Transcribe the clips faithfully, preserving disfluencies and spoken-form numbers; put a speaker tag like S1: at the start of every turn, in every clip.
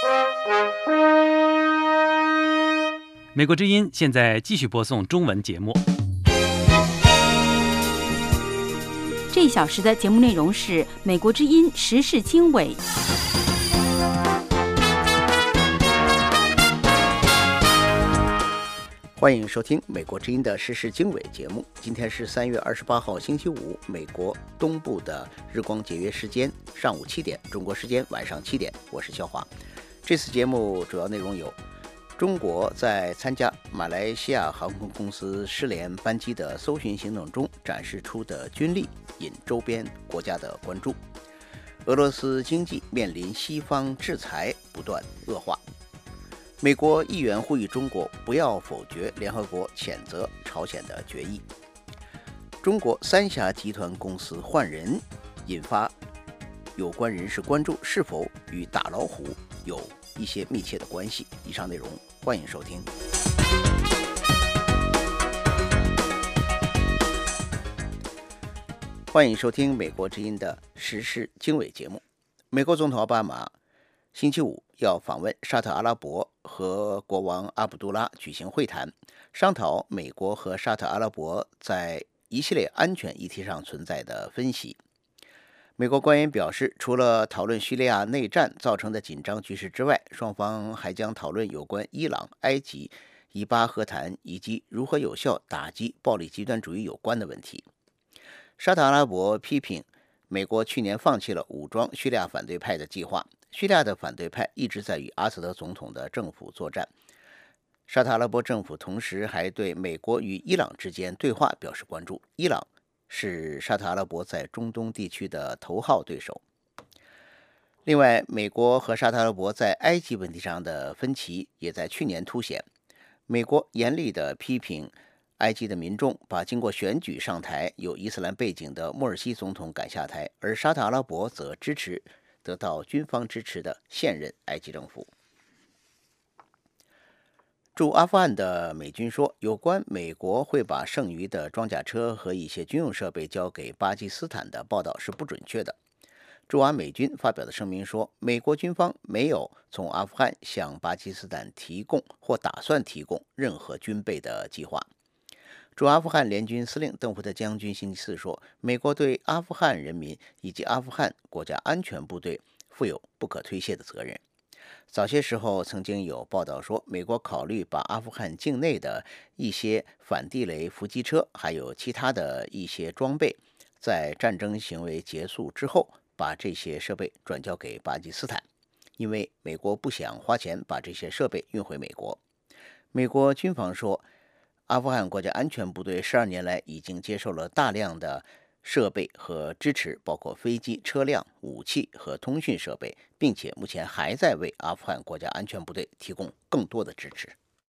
S1: 美国之音现在继续播送中文节目。
S2: 这一小时的节目内容是美国之音时事经纬。
S3: 欢迎收听美国之音的时事经纬节目。今天是三月二十八号星期五，美国东部的日光节约时间上午七点，中国时间晚上七点。我是肖华。这次节目主要内容有：中国在参加马来西亚航空公司失联班机的搜寻行动中展示出的军力引周边国家的关注；俄罗斯经济面临西方制裁不断恶化；美国议员呼吁中国不要否决联合国谴责朝鲜的决议；中国三峡集团公司换人，引发有关人士关注是否与打老虎有一些密切的关系。以上内容欢迎收听。欢迎收听美国之音的时事经纬节目。美国总统奥巴马星期五要访问沙特阿拉伯，和国王阿卜杜拉举行会谈，商讨美国和沙特阿拉伯在一系列安全议题上存在的分歧。美国官员表示，除了讨论叙利亚内战造成的紧张局势之外，双方还将讨论有关伊朗、埃及、以巴和谈以及如何有效打击暴力极端主义有关的问题。沙特阿拉伯批评美国去年放弃了武装叙利亚反对派的计划，叙利亚的反对派一直在与阿萨德总统的政府作战。沙特阿拉伯政府同时还对美国与伊朗之间对话表示关注。伊朗是沙特阿拉伯在中东地区的头号对手。另外，美国和沙特阿拉伯在埃及问题上的分歧也在去年凸显。美国严厉地批评埃及的民众把经过选举上台有伊斯兰背景的莫尔西总统赶下台，而沙特阿拉伯则支持得到军方支持的现任埃及政府。驻阿富汗的美军说，有关美国会把剩余的装甲车和一些军用设备交给巴基斯坦的报道是不准确的。驻阿美军发表的声明说，美国军方没有从阿富汗向巴基斯坦提供或打算提供任何军备的计划。驻阿富汗联军司令邓福特将军星期四说，美国对阿富汗人民以及阿富汗国家安全部队负有不可推卸的责任。早些时候曾经有报道说，美国考虑把阿富汗境内的一些反地雷伏击车还有其他的一些装备，在战争行为结束之后把这些设备转交给巴基斯坦，因为美国不想花钱把这些设备运回美国。美国军方说，阿富汗国家安全部队十二年来已经接受了大量的设备和支持，包括飞机、车辆、武器和通讯设备，并且目前还在为阿富汗国家安全部队提供更多的支持。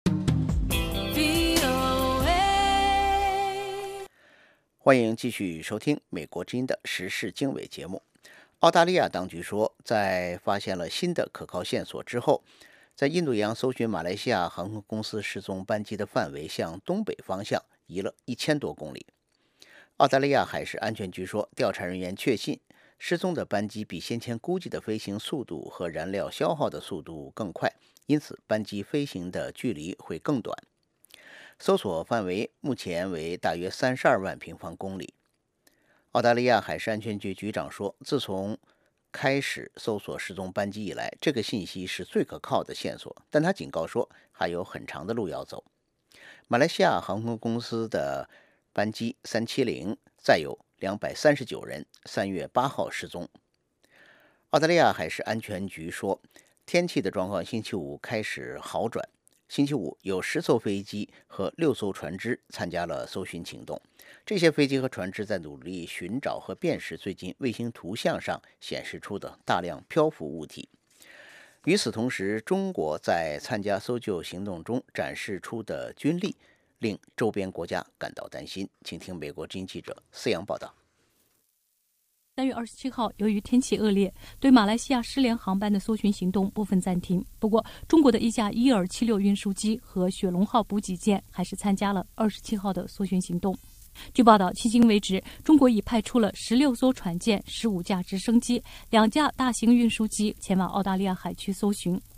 S3: 欢迎继续收听美国之音的时事经纬节目。澳大利亚当局说，在发现了新的可靠线索之后，在印度洋搜寻马来西亚航空公司失踪班机的范围向东北方向移了一千多公里。澳大利亚海事安全局说，调查人员确信失踪的班机比先前估计的飞行速度和燃料消耗的速度更快，因此班机飞行的距离会更短。搜索范围目前为大约三十二万平方公里。澳大利亚海事安全局局长说，自从开始搜索失踪班机以来，这个信息是最可靠的线索，但他警告说还有很长的路要走。马来西亚航空公司的班机三七零载有两百三十九人，三月八号失踪。澳大利亚海事安全局说，天气的状况星期五开始好转。星期五有十艘飞机和六艘船只参加了搜寻行动，这些飞机和船只在努力寻找和辨识最近卫星图像上显示出的大量漂浮物体。与此同时，中国在参加搜救行动中展示出的军力令周边国家感到担心。请听美国之音记者思阳报道。
S4: 三月二十七号，由于天气恶劣，对马来西亚失联航班的搜寻行动部分暂停。不过，中国的一架伊尔七六运输机和雪龙号补给舰还是参加了二十七号的搜寻行动。据报道，迄今为止，中国已派出了十六艘船舰、十五架直升机、两架大型运输机前往澳大利亚海区搜寻。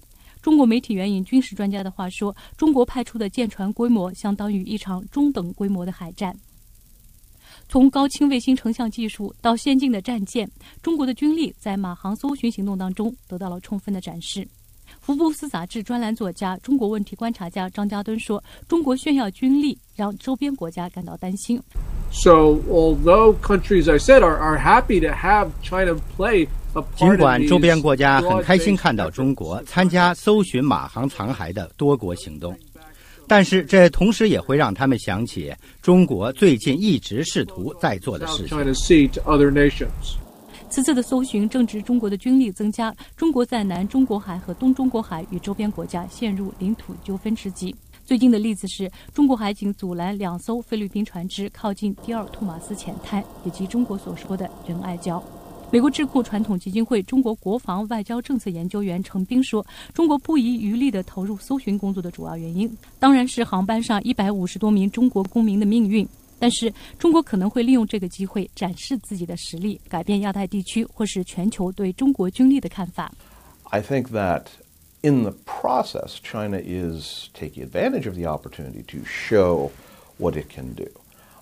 S4: 中国媒体援引军事专家的话说，中国派出的舰船规模相当于一场中等规模的海战。从高清卫星成像技术到先进的战舰，中国的军力在马航搜寻行动当中得到了充分的展示。福布斯杂志专栏作家、中国问题观察家张家敦说，中国炫耀军力让周边国家感到担心。
S5: So, although countries I said are, are happy to have China play a part
S6: 尽管
S5: in
S6: 周边
S5: these
S6: 国家很开心
S5: broad-based
S6: 看到中国参加搜寻马航残骸的多国行动，但是这同时也会让他们想起中国最近一直试图在做的事情。
S5: China sea to other nations.
S4: 此次的搜寻正值中国的军力增加，中国在南中国海和东中国海与周边国家陷入领土纠纷之际。最近的例子是中国海警阻拦两艘菲律宾船只靠近第二托马斯浅滩，以及中国所说的仁爱礁。美国智库传统基金会中国国防外交政策研究员程斌说，中国不遗余力地投入搜寻工作的主要原因当然是航班上一百五十多名中国公民的命运，但是中国可能会利用这个机会展示自己的实力，改变亚太地区或是全球对中国军力的看法。
S7: I think that in the process, China is taking advantage of the opportunity to show what it can do.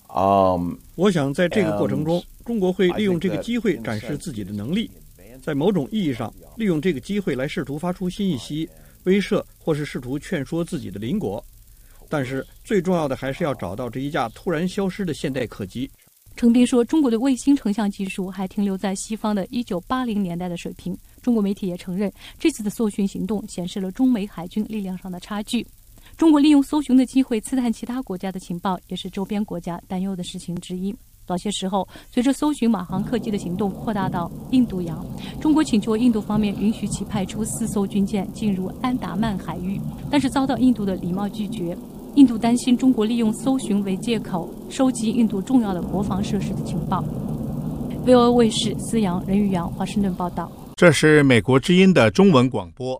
S7: Um,
S8: 我想在这个过程中，中国会利用这个机会展示自己的能力，在某种意义上，利用这个机会来试图发出信息、威慑，或是试图劝说自己的邻国。但是最重要的还是要找到这一架突然消失的现代客机。
S4: 程斌说，中国的卫星成像技术还停留在西方的一九八零年代的水平。中国媒体也承认，这次的搜寻行动显示了中美海军力量上的差距。中国利用搜寻的机会刺探其他国家的情报，也是周边国家担忧的事情之一。早些时候，随着搜寻马航客机的行动扩大到印度洋，中国请求印度方面允许其派出四艘军舰进入安达曼海域，但是遭到印度的礼貌拒绝。印度担心中国利用搜寻为借口，收集印度重要的国防设施的情报。V O A 卫视思阳、任玉阳华盛顿报道。
S9: 这是美国之音的中文广播。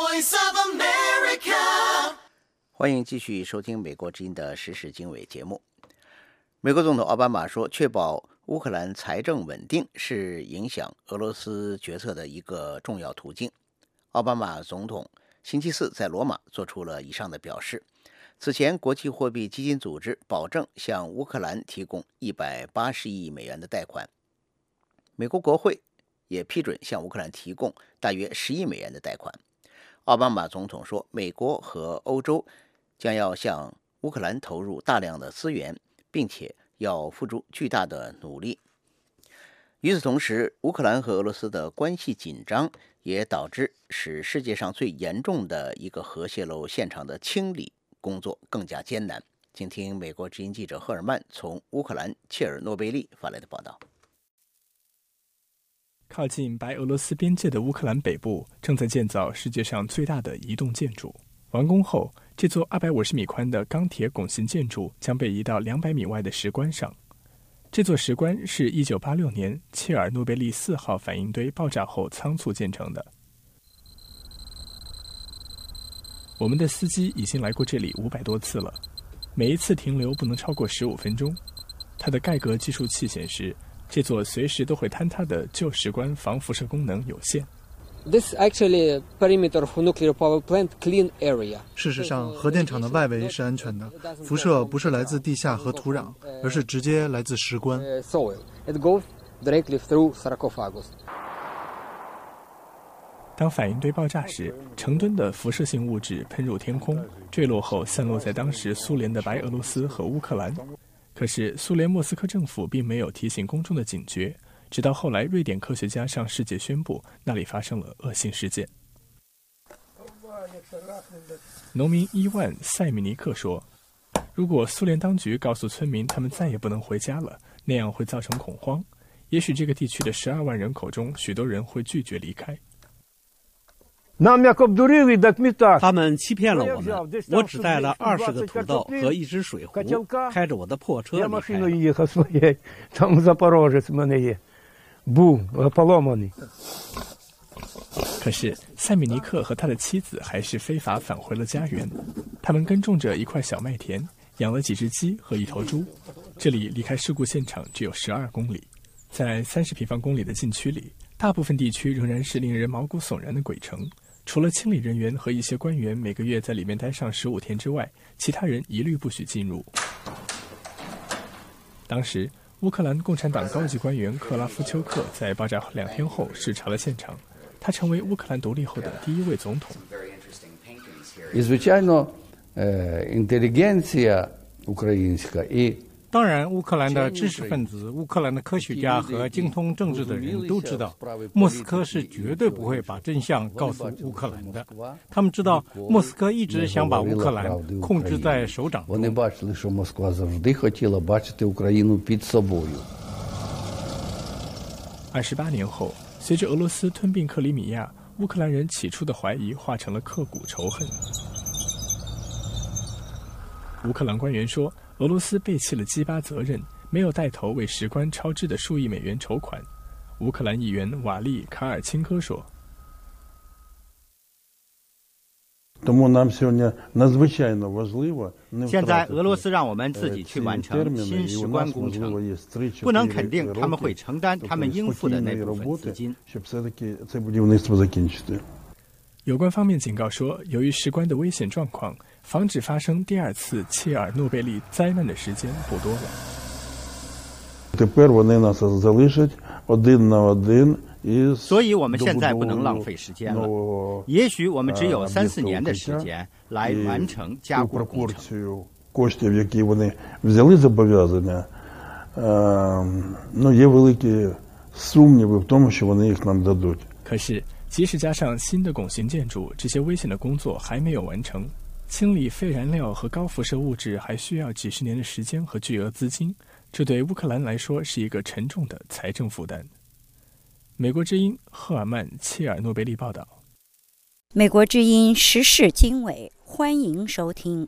S3: 欢迎继续收听美国之音的时事经纬节目。美国总统奥巴马说，确保乌克兰财政稳定是影响俄罗斯决策的一个重要途径。奥巴马总统星期四在罗马做出了以上的表示。此前，国际货币基金组织保证向乌克兰提供一百八十亿美元的贷款。美国国会也批准向乌克兰提供大约十亿美元的贷款。奥巴马总统说，美国和欧洲将要向乌克兰投入大量的资源，并且要付出巨大的努力。与此同时，乌克兰和俄罗斯的关系紧张，也导致使世界上最严重的一个核泄漏现场的清理工作更加艰难。请听美国之音记者赫尔曼从乌克兰切尔诺贝利发来的报道。
S10: 靠近白俄罗斯边界的乌克兰北部正在建造世界上最大的移动建筑。完工后，这座二百五十米宽的钢铁拱形建筑将被移到两百米外的石棺上。这座石棺是一九八六年切尔诺贝利四号反应堆爆炸后仓促建成的。我们的司机已经来过这里五百多次了，每一次停留不能超过十五分钟。它的盖革计数器显示，这座随时都会坍塌的旧石棺防辐射功能有限。
S11: This actually perimeter of nuclear power plant clean area.
S12: 事实上，核电厂的外围是安全的，辐射不是来自地下和土壤，而是直接来自石棺。
S11: Soil. It goes directly through sarcophagus.
S10: 当反应堆爆炸时，成吨的辐射性物质喷入天空，坠落后散落在当时苏联的白俄罗斯和乌克兰。可是，苏联莫斯科政府并没有提醒公众的警觉。直到后来，瑞典科学家向世界宣布，那里发生了恶性事件。农民伊万·塞米尼克说：“如果苏联当局告诉村民他们再也不能回家了，那样会造成恐慌。也许这个地区的十二万人口中，许多人会拒绝离开。”
S13: 他们欺骗了我们，我只带了二十个土豆和一只水壶，开着我的破车离开了。
S10: 可是塞米尼克和他的妻子还是非法返回了家园。他们耕种着一块小麦田，养了几只鸡和一头猪。这里离开事故现场只有十二公里。在三十平方公里的禁区里，大部分地区仍然是令人毛骨悚然的鬼城。 除了清理人员和一些官员每个月在里面待上十五天之外，其他人一律不许进入。当时，乌克兰共产党高级官员克拉夫丘克在爆炸两天后视察了现场，他成为乌克兰独立后的第一位总统。
S14: І, звичайно, інтелігенція українська і
S15: 当然，乌克兰的知识分子、乌克兰的科学家和精通政治的人都知道，莫斯科是绝对不会把真相告诉乌克兰的。他们知道，莫斯科一直想把乌克兰控制在手掌中。
S14: Вони бачили, що Москва завжди хотіла бачити Україну під собою。
S10: 二十八年后，随着俄罗斯吞并克里米亚，乌克兰人起初的怀疑化成了刻骨仇恨。乌克兰官员说，俄罗斯背弃了基巴责任，没有带头为石棺超支的数亿美元筹款。乌克兰议员瓦利卡尔钦科说，
S6: 现在俄罗斯让我们自己去完成新石棺工程，不能肯定他们会承担他们应付的那部分资金。
S10: 有关方面警告说，由于石棺的危险状况，防止发生第二次切尔诺贝利灾难的时间不多了。
S6: 所以我们现在不能浪费时间了，也许我们只有三四年的时间来完成加固工程。
S10: 可是即使加上新的拱形建筑，这些危险的工作还没有完成。清理废燃料和高辐射物质还需要几十年的时间和巨额资金，这对乌克兰来说是一个沉重的财政负担。美国之音赫尔曼·切尔诺贝利报道。
S16: 美国之音时事经纬，欢迎收听。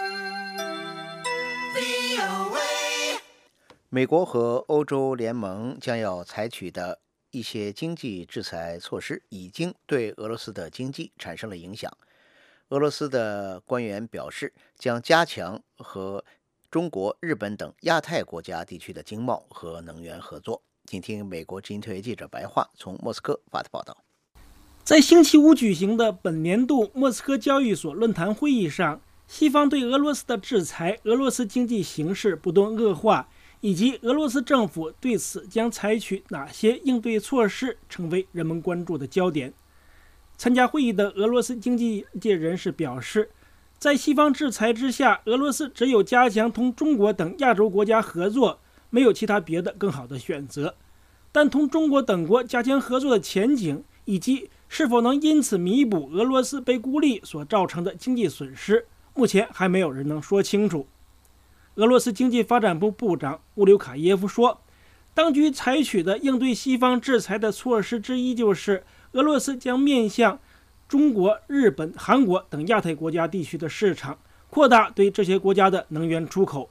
S3: 美国和欧洲联盟将要采取的一些经济制裁措施已经对俄罗斯的经济产生了影响。俄罗斯的官员表示，将加强和中国、日本等亚太国家地区的经贸和能源合作。请听美国之音特约记者白桦从莫斯科发的报道。
S17: 在星期五举行的本年度莫斯科交易所论坛会议上，西方对俄罗斯的制裁、俄罗斯经济形势不断恶化，以及俄罗斯政府对此将采取哪些应对措施，成为人们关注的焦点。参加会议的俄罗斯经济界人士表示，在西方制裁之下，俄罗斯只有加强同中国等亚洲国家合作，没有其他别的更好的选择。但同中国等国加强合作的前景，以及是否能因此弥补俄罗斯被孤立所造成的经济损失，目前还没有人能说清楚。俄罗斯经济发展部部长乌留卡耶夫说，当局采取的应对西方制裁的措施之一就是俄罗斯将面向中国、日本、韩国等亚太国家地区的市场，扩大对这些国家的能源出口。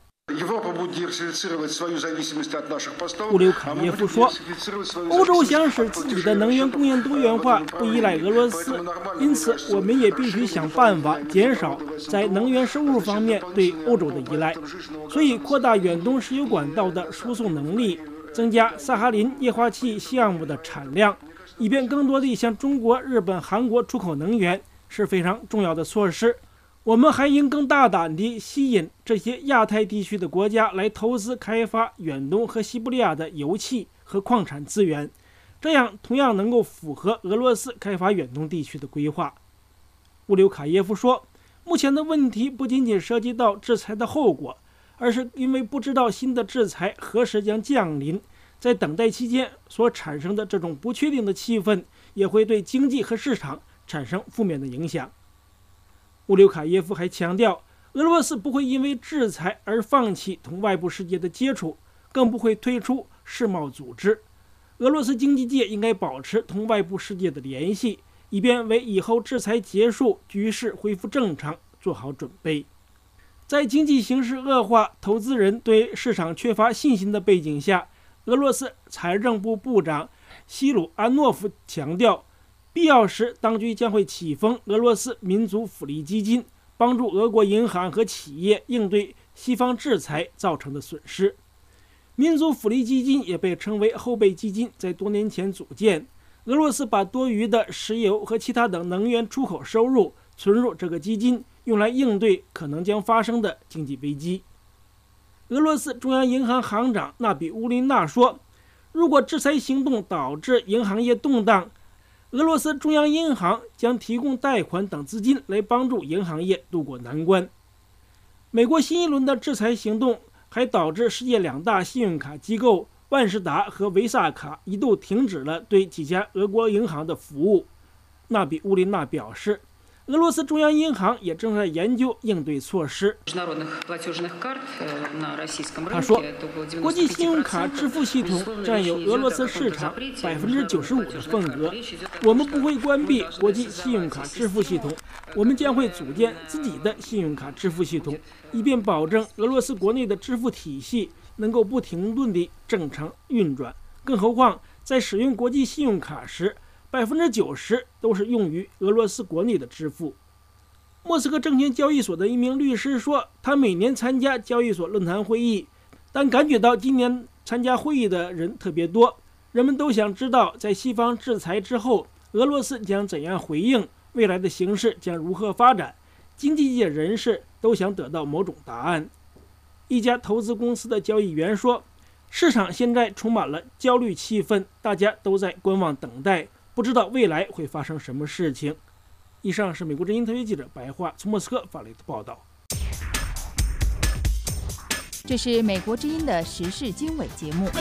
S17: 乌留卡耶夫说，欧洲想使自己的能源供应多元化，不依赖俄罗斯，因此我们也必须想办法减少在能源收入方面对欧洲的依赖，所以扩大远东石油管道的输送能力，增加萨哈林液化气项目的产量，以便更多地向中国、日本、韩国出口能源，是非常重要的措施。我们还应更大胆地吸引这些亚太地区的国家来投资开发远东和西伯利亚的油气和矿产资源，这样同样能够符合俄罗斯开发远东地区的规划。乌留卡耶夫说，目前的问题不仅仅涉及到制裁的后果，而是因为不知道新的制裁何时将降临，在等待期间所产生的这种不确定的气氛，也会对经济和市场产生负面的影响。乌留卡耶夫还强调，俄罗斯不会因为制裁而放弃同外部世界的接触，更不会退出世贸组织。俄罗斯经济界应该保持同外部世界的联系，以便为以后制裁结束、局势恢复正常做好准备。在经济形势恶化、投资人对市场缺乏信心的背景下，俄罗斯财政部部长西鲁安诺夫强调，必要时当局将会启封俄罗斯民族福利基金，帮助俄国银行和企业应对西方制裁造成的损失。民族福利基金也被称为后备基金，在多年前组建。 俄罗斯把多余的石油和其他等能源出口收入存入这个基金，用来应对可能将发生的经济危机。俄罗斯中央银行行长纳比乌林娜说，如果制裁行动导致银行业动荡，俄罗斯中央银行将提供贷款等资金来帮助银行业渡过难关。美国新一轮的制裁行动还导致世界两大信用卡机构万事达和维萨卡一度停止了对几家俄国银行的服务。纳比乌林娜表示，俄罗斯中央银行也正在研究应对措施。他说，国际信用卡支付系统占有俄罗斯市场百分之九十五的份额。我们不会关闭国际信用卡支付系统，我们将会组建自己的信用卡支付系统，以便保证俄罗斯国内的支付体系能够不停顿地正常运转。更何况，在使用国际信用卡时，百分之九十都是用于俄罗斯国内的支付。莫斯科证券交易所的一名律师说，他每年参加交易所论坛会议，但感觉到今年参加会议的人特别多。人们都想知道，在西方制裁之后，俄罗斯将怎样回应，未来的形势将如何发展。经济界人士都想得到某种答案。一家投资公司的交易员说，市场现在充满了焦虑气氛，大家都在观望等待，不知道未来会发生什么事情。以上是美国之音特约记者白桦从莫斯科发来的报道。
S2: 这是美国之音的时事经纬节目。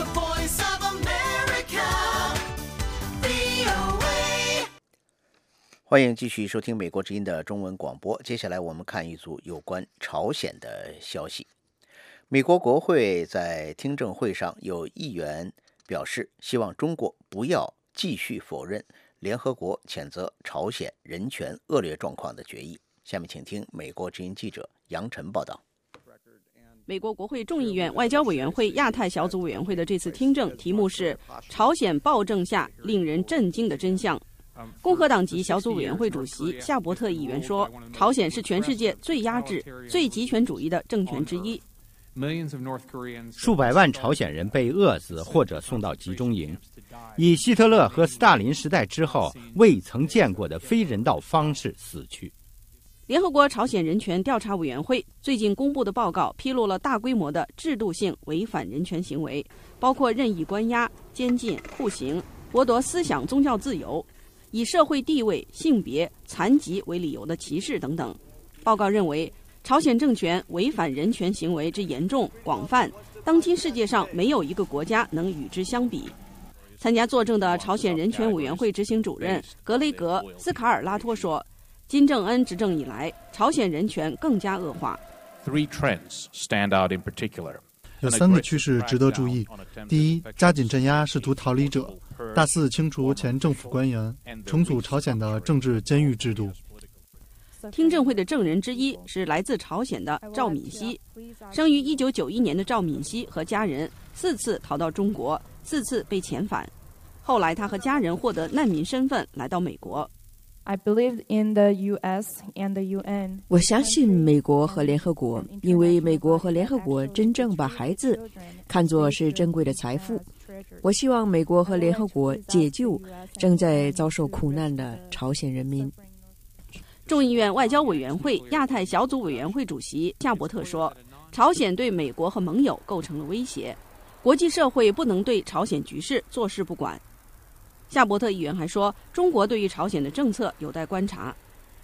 S3: 欢迎继续收听美国之音的中文广播。接下来我们看一组有关朝鲜的消息。美国国会在听证会上有议员表示，希望中国不要继续否认联合国谴责朝鲜人权恶劣状况的决议。下面请听美国之音记者杨晨报道。
S18: 美国国会众议院外交委员会亚太小组委员会的这次听证题目是朝鲜暴政下令人震惊的真相。共和党籍小组委员会主席夏伯特议员说，朝鲜是全世界最压制、最极权主义的政权之一。
S6: 数百万朝鲜人被饿死或者送到集中营，以希特勒和斯大林时代之后未曾见过的非人道方式死去。
S18: 联合国朝鲜人权调查委员会最近公布的报告披露了大规模的制度性违反人权行为，包括任意关押、监禁、酷刑、剥夺思想宗教自由，以社会地位、性别、残疾为理由的歧视等等。报告认为，朝鲜政权违反人权行为之严重广泛，当今世界上没有一个国家能与之相比。参加作证的朝鲜人权委员会执行主任格雷格·斯卡尔拉托说，金正恩执政以来，朝鲜人权更加恶化。
S19: Three trends stand out in particular.
S12: 有三个趋势值得注意：第一，加紧镇压试图逃离者；大肆清除前政府官员，重组朝鲜的政治监狱制度。
S18: 听证会的证人之一是来自朝鲜的赵敏熙。生于一九九一年的赵敏熙和家人四次逃到中国，四次被遣返。后来，他和家人获得难民身份，来到美国。
S20: I believe in the U S and the U N.
S21: 我相信美国和联合国，因为美国和联合国真正把孩子看作是珍贵的财富。我希望美国和联合国解救正在遭受苦难的朝鲜人民。
S18: 众议院外交委员会亚太小组委员会主席夏伯特说，朝鲜对美国和盟友构成了威胁，国际社会不能对朝鲜局势坐视不管。夏伯特议员还说，中国对于朝鲜的政策有待观察。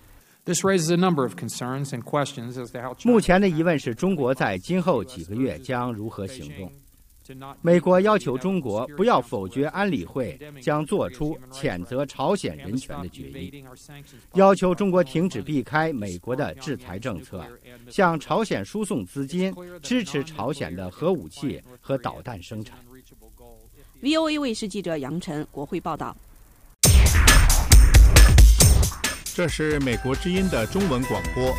S6: 目前的疑问是，中国在今后几个月将如何行动？美国要求中国不要否决安理会将做出谴责朝鲜人权的决议，要求中国停止避开美国的制裁政策，向朝鲜输送资金，支持朝鲜的核武器和导弹生产。
S18: V O A 卫视记者杨晨国会报道。
S9: 这是美国之音的中文广播。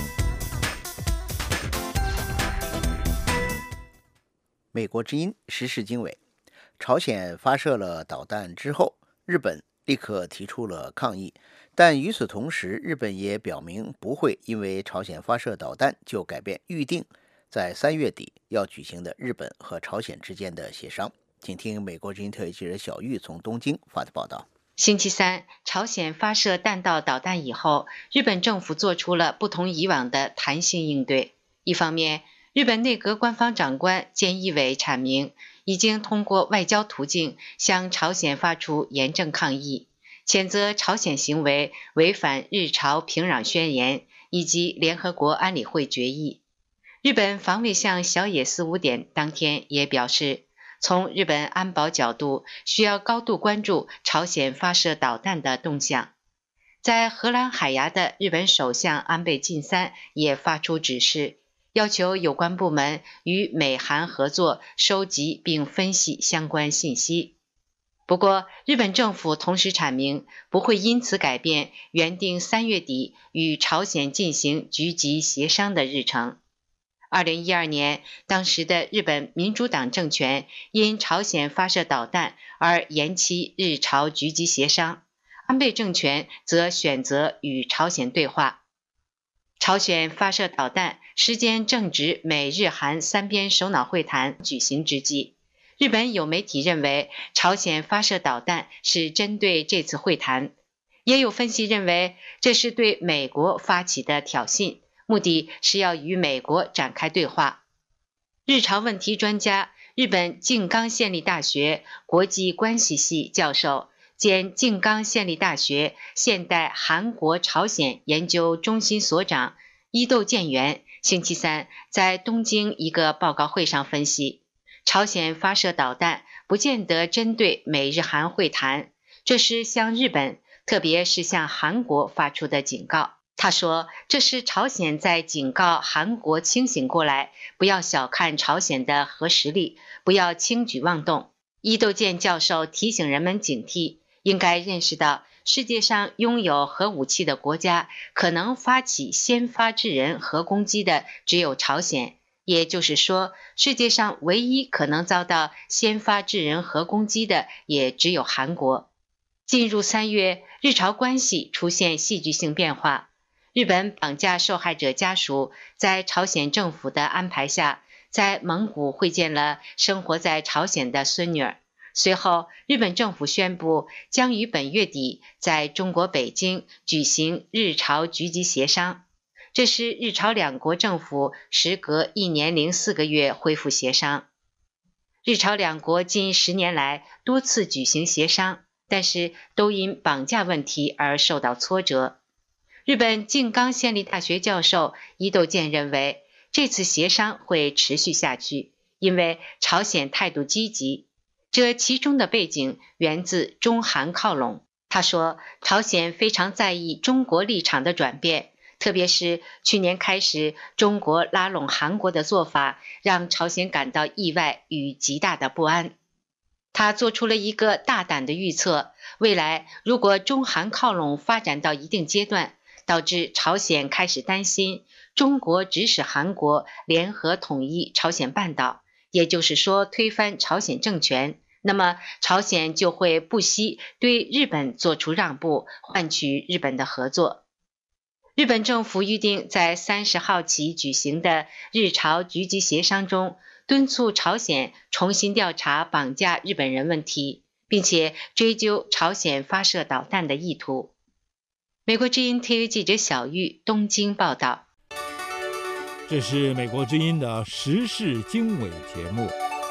S3: 美国之音时事经纬，朝鲜发射了导弹之后，日本立刻提出了抗议，但与此同时，日本也表明不会因为朝鲜发射导弹就改变预定在三月底要举行的日本和朝鲜之间的协商。请听美国之音特约记者小玉从东京发的报道。
S1: 星期三，朝鲜发射弹道导弹以后，日本政府做出了不同以往的弹性应对。一方面，日本内阁官方长官菅义伟阐明，已经通过外交途径向朝鲜发出严正抗议，谴责朝鲜行为违反日朝平壤宣言以及联合国安理会决议。日本防卫相小野四五点当天也表示，从日本安保角度，需要高度关注朝鲜发射导弹的动向。在荷兰海牙的日本首相安倍晋三也发出指示，要求有关部门与美韩合作，收集并分析相关信息。不过，日本政府同时阐明，不会因此改变原定三月底与朝鲜进行局级协商的日程。二零一二年，当时的日本民主党政权因朝鲜发射导弹而延期日朝局级协商，安倍政权则选择与朝鲜对话。朝鲜发射导弹时间正值美日韩三边首脑会谈举行之际，日本有媒体认为朝鲜发射导弹是针对这次会谈，也有分析认为这是对美国发起的挑衅，目的是要与美国展开对话。日朝问题专家、日本静冈县立大学国际关系系教授兼静冈县立大学现代韩国朝鲜研究中心所长伊豆健元星期三在东京一个报告会上分析，朝鲜发射导弹不见得针对美日韩会谈，这是向日本，特别是向韩国发出的警告。他说，这是朝鲜在警告韩国清醒过来，不要小看朝鲜的核实力，不要轻举妄动。伊豆健教授提醒人们警惕，应该认识到世界上拥有核武器的国家，可能发起先发制人核攻击的只有朝鲜，也就是说，世界上唯一可能遭到先发制人核攻击的也只有韩国。进入三月，日朝关系出现戏剧性变化。日本绑架受害者家属在朝鲜政府的安排下，在蒙古会见了生活在朝鲜的孙女儿。随后，日本政府宣布将于本月底在中国北京举行日朝局级协商，这是日朝两国政府时隔一年零四个月恢复协商。日朝两国近十年来多次举行协商，但是都因绑架问题而受到挫折。日本静冈县立大学教授伊豆健认为，这次协商会持续下去，因为朝鲜态度积极。这其中的背景源自中韩靠拢。他说，朝鲜非常在意中国立场的转变，特别是去年开始中国拉拢韩国的做法，让朝鲜感到意外与极大的不安。他做出了一个大胆的预测，未来如果中韩靠拢发展到一定阶段，导致朝鲜开始担心中国指使韩国联合统一朝鲜半岛，也就是说推翻朝鲜政权，那么朝鲜就会不惜对日本做出让步，换取日本的合作。日本政府预定在三十号起举行的日朝局级协商中，敦促朝鲜重新调查绑架日本人问题，并且追究朝鲜发射导弹的意图。美国之音 T V 记者小玉东京报道。
S22: 这是美国之音的时事经纬节目。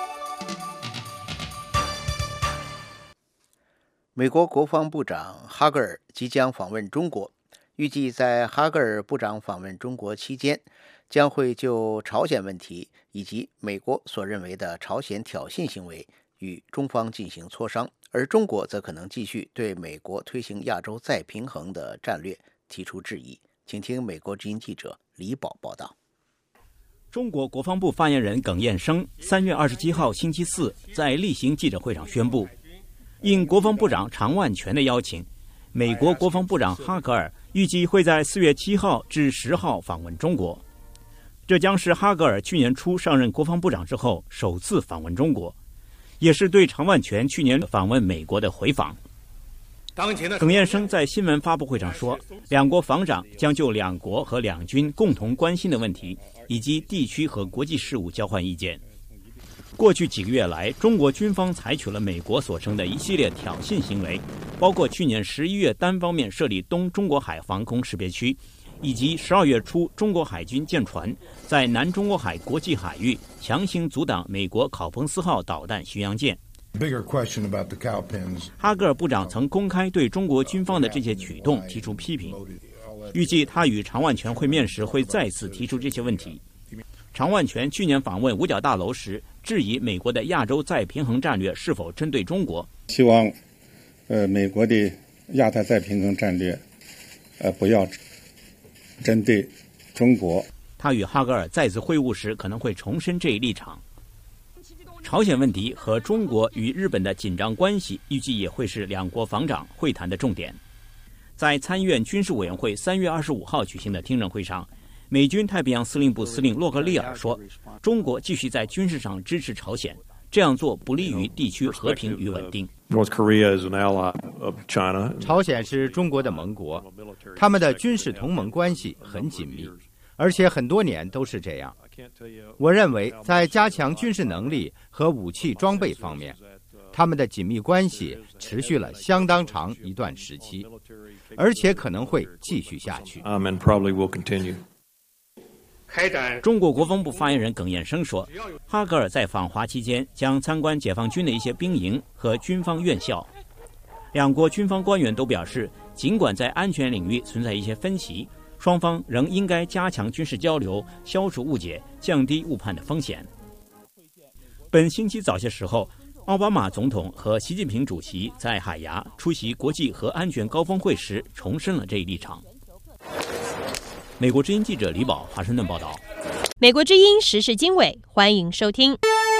S3: 美国国防部长哈格尔即将访问中国，预计在哈格尔部长访问中国期间，将会就朝鲜问题以及美国所认为的朝鲜挑衅行为与中方进行磋商，而中国则可能继续对美国推行亚洲再平衡的战略提出质疑。请听美国之音记者李宝报道。
S23: 中国国防部发言人耿彦生三月二十七号星期四在例行记者会上宣布，应国防部长常万全的邀请，美国国防部长哈格尔预计会在四月七号至十号访问中国。这将是哈格尔去年初上任国防部长之后首次访问中国，也是对常万全去年访问美国的回访。耿彦生在新闻发布会上说，两国防长将就两国和两军共同关心的问题以及地区和国际事务交换意见。 过去几个月来，中国军方采取了美国所称的一系列挑衅行为，包括去年十一月单方面设立东中国海防空识别区，以及十二月初中国海军舰船在南中国海国际海域强行阻挡美国考彭斯号导弹巡洋舰。哈格尔部长曾公开对中国军方的这些举动提出批评，预计他与常万全会面时会再次提出这些问题。常万全去年访问五角大楼时，质疑美国的亚洲再平衡战略是否针对中国，
S5: 希望呃美国的亚太再平衡战略呃不要针对中国。
S23: 他与哈格尔再次会晤时可能会重申这一立场。朝鲜问题和中国与日本的紧张关系预计也会是两国防长会谈的重点。在参议院军事委员会三月二十五号举行的听证会上，美军太平洋司令部司令洛克利尔说，中国继续在军事上支持朝鲜，这样做不利于地区和平与稳定。
S6: 朝鲜是中国的盟国，他们的军事同盟关系很紧密，而且很多年都是这样。我认为在加强军事能力和武器装备方面，他们的紧密关系持续了相当长一段时期，而且可能会继续下去。
S23: 中国国防部发言人耿彦生说，哈格尔在访华期间将参观解放军的一些兵营和军方院校。两国军方官员都表示，尽管在安全领域存在一些分歧，双方仍应该加强军事交流，消除误解，降低误判的风险。本星期早些时候，奥巴马总统和习近平主席在海牙出席国际核安全高峰会时重申了这一立场。美国之音记者李宝华盛顿报道。
S7: 美国之音时事经纬，欢迎收听。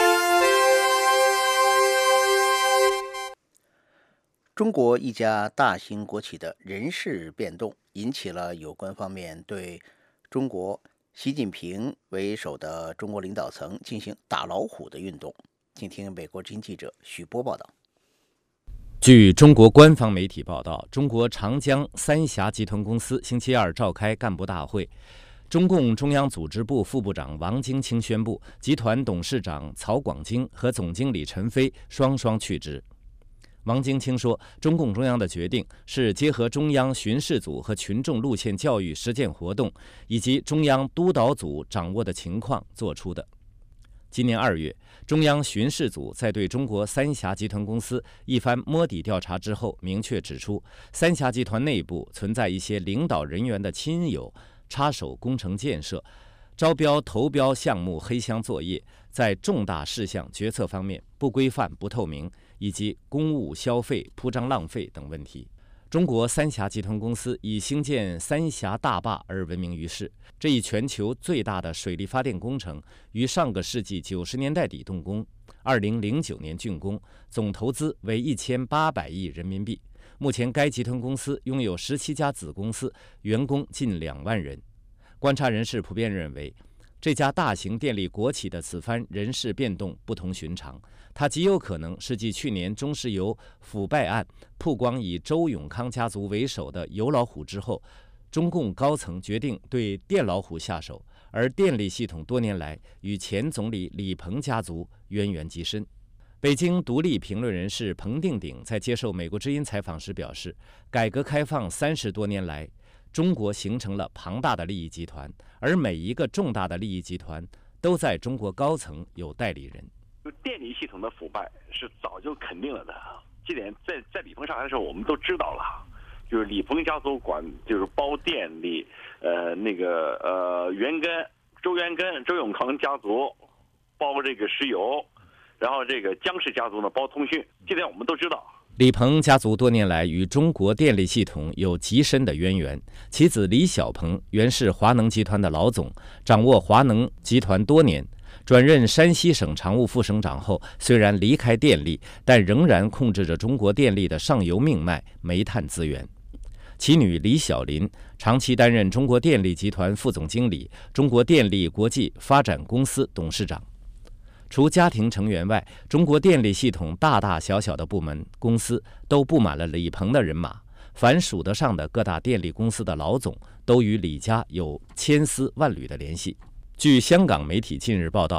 S3: 中国一家大型国企的人事变动，引起了有关方面对中国习近平为首的中国领导层进行打老虎的运动。请听美国之音记者许波报道。
S8: 据中国官方媒体报道，中国长江三峡集团公司星期二召开干部大会，中共中央组织部副部长王金清宣布，集团董事长曹广京和总经理陈飞双双去职。王金清说，中共中央的决定是结合中央巡视组和群众路线教育实践活动以及中央督导组掌握的情况做出的。今年二月，中央巡视组在对中国三峡集团公司一番摸底调查之后，明确指出，三峡集团内部存在一些领导人员的亲友插手工程建设、招标投标项目黑箱作业，在重大事项决策方面不规范不透明，以及公务消费铺张浪费等问题。中国三峡集团公司以兴建三峡大坝而闻名于世，这一全球最大的水力发电工程于上个世纪九十年代底动工，二零零九年竣工，总投资为一千八百亿人民币。目前该集团公司拥有十七家子公司，员工近两万人。观察人士普遍认为，这家大型电力国企的此番人事变动不同寻常，它极有可能是继去年中石油腐败案曝光以周永康家族为首的油老虎之后，中共高层决定对电老虎下手，而电力系统多年来与前总理李鹏家族渊源极深。北京独立评论人士彭定鼎在接受美国之音采访时表示，改革开放三十多年来，中国形成了庞大的利益集团，而每一个重大的利益集团都在中国高层有代理人。
S24: 电力系统的腐败是早就肯定了的，这点在在李鹏上台的时候我们都知道了，就是李鹏家族管就是包电力，呃那个呃元根周元根周永康家族包这个石油，然后这个江氏家族呢包通讯，这点我们都知道。
S8: 李鹏家族多年来与中国电力系统有极深的渊源，其子李小鹏原是华能集团的老总，掌握华能集团多年。转任山西省常务副省长后，虽然离开电力，但仍然控制着中国电力的上游命脉煤炭资源。其女李小林长期担任中国电力集团副总经理、中国电力国际发展公司董事长。除家庭成员外，中国电力系统大大小小的部门、公司都布满了李鹏的人马。凡数得上的各大电力公司的老总，都与李家有千丝万缕的联系。据香港媒体近日报道，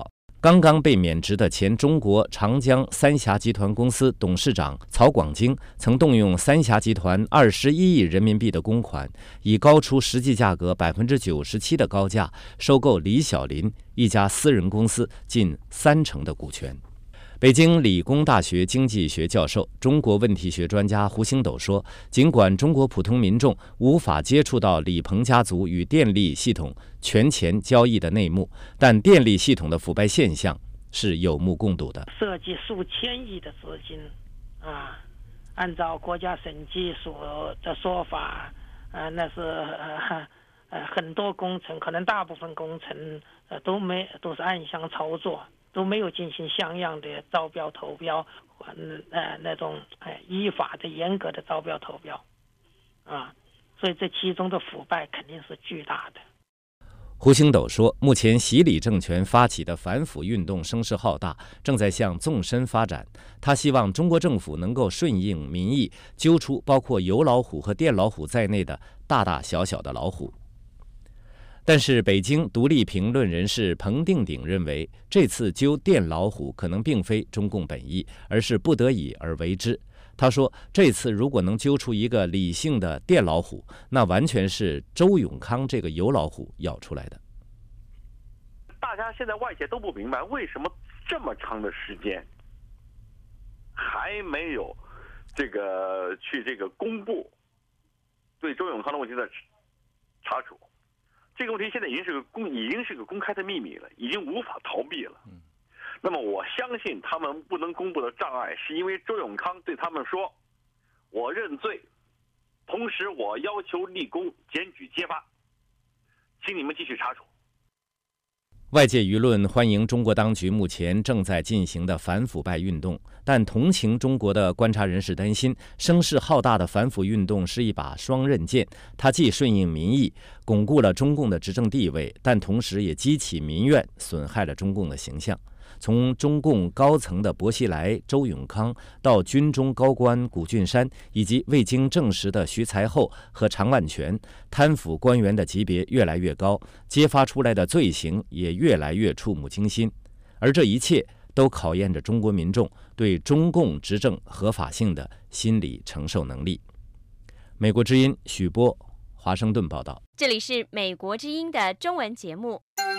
S8: 刚刚被免职的前中国长江三峡集团公司董事长曹广京曾动用三峡集团二十一亿人民币的公款，以高出实际价格百分之九十七的高价收购李小林一家私人公司近三成的股权。北京理工大学经济学教授、中国问题学专家胡星斗说，尽管中国普通民众无法接触到李鹏家族与电力系统权钱交易的内幕，但电力系统的腐败现象是有目共睹的。
S4: 涉及数千亿的资金啊，按照国家审计所的说法，啊，那是呃呃很多工程，可能大部分工程呃都没都是暗箱操作。都没有进行像样的招标投标，呃，那种呃依法的严格的招标投标，啊，所以这其中的腐败肯定是巨大的。
S8: 胡星斗说，目前习李政权发起的反腐运动声势浩大，正在向纵深发展。他希望中国政府能够顺应民意，揪出包括油老虎和电老虎在内的大大小小的老虎。但是，北京独立评论人士彭定鼎认为，这次揪电老虎可能并非中共本意，而是不得已而为之。他说，这次如果能揪出一个理性的电老虎，那完全是周永康这个油老虎咬出来的。
S24: 大家现在外界都不明白，为什么这么长的时间还没有这个去这个公布对周永康的问题的查处。这个问题现在已经是个公，已经是个公开的秘密了，已经无法逃避了。嗯，那么我相信他们不能公布的障碍，是因为周永康对他们说：“我认罪，同时我要求立功，检举揭发，请你们继续查处。”
S8: 外界舆论欢迎中国当局目前正在进行的反腐败运动，但同情中国的观察人士担心，声势浩大的反腐运动是一把双刃剑，它既顺应民意，巩固了中共的执政地位，但同时也激起民怨，损害了中共的形象。从中共高层的薄熙来、周永康到军中高官谷俊山，以及未经证实的徐才厚和常万全，贪腐官员的级别越来越高，揭发出来的罪行也越来越触目惊心。而这一切都考验着中国民众对中共执政合法性的心理承受能力。美国之音许波，华盛顿报道。
S7: 这里是美国之音的中文节目。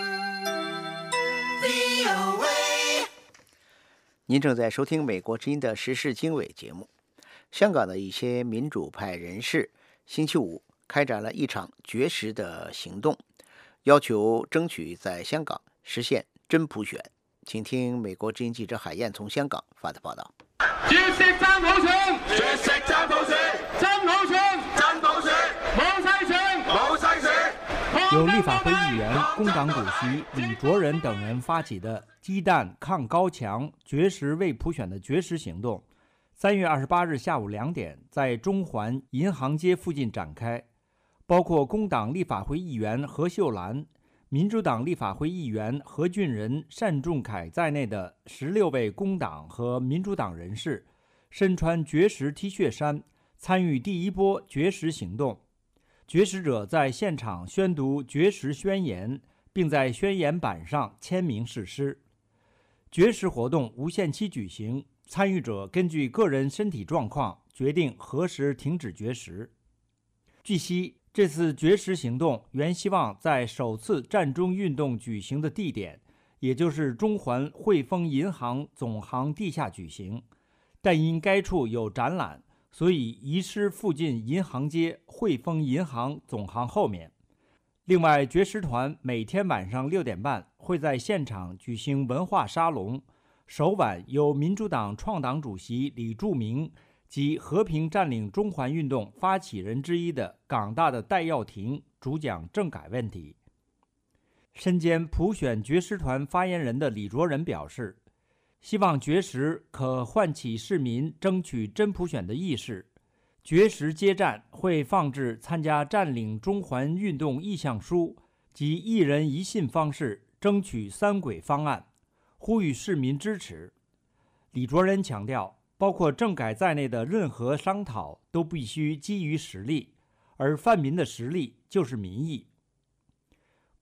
S3: 您正在收听美国之音的时事经纬节目。香港的一些民主派人士星期五开展了一场绝食的行动，要求争取在香港实现真普选。请听美国之音记者海燕从香港发的报道。
S11: 絕食爭普選，絕食爭普選，真普選，真普選，冇篩選，冇篩選。
S13: 由立法会议员、工党主席李卓人等人发起的“鸡蛋抗高墙，绝食为普选”的绝食行动，三月二十八日下午两点在中环银行街附近展开。包括工党立法会议员何秀兰、民主党立法会议员何俊仁、单仲恺在内的十六位工党和民主党人士，身穿绝食 T 恤衫，参与第一波绝食行动。绝食者在现场宣读绝食宣言，并在宣言板上签名誓师。绝食活动无限期举行，参与者根据个人身体状况决定何时停止绝食。据悉，这次绝食行动原希望在首次战中运动举行的地点，也就是中环汇丰银行总行地下举行，但因该处有展览，所以移师附近银行街汇丰银行总行后面。另外，绝食团每天晚上六点半会在现场举行文化沙龙，首晚由民主党创党主席李柱铭及和平占领中环运动发起人之一的港大的戴耀廷主讲政改问题。身兼普选绝食团发言人的李卓人表示，希望绝食可唤起市民争取真普选的意识。绝食接战会放置参加占领中环运动意向书及一人一信方式争取三轨方案，呼吁市民支持。李卓人强调，包括政改在内的任何商讨都必须基于实力，而泛民的实力就是民意。